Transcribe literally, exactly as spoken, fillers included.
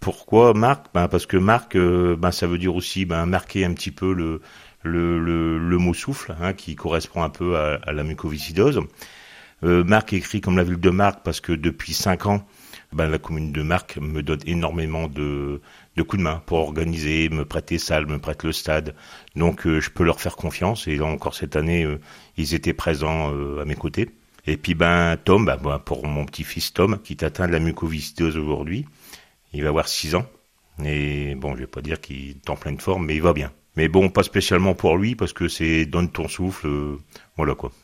Pourquoi Marc? Ben parce que Marc, euh, ben ça veut dire aussi ben marquer un petit peu le le le, le mot souffle, hein, qui correspond un peu à, à la mucoviscidose. Euh, Marc écrit comme la ville de Marc parce que depuis cinq ans, ben la commune de Marc me donne énormément de de coups de main pour organiser, me prêter salle, me prête le stade. Donc euh, je peux leur faire confiance et là encore cette année, euh, ils étaient présents euh, à mes côtés. Et puis ben Tom, ben, ben, pour mon petit-fils Tom, qui est atteint de la mucoviscidose aujourd'hui, il va avoir six ans. Et bon, je vais pas dire qu'il est en pleine forme, mais il va bien. Mais bon, pas spécialement pour lui, parce que c'est donne ton souffle, euh, voilà quoi.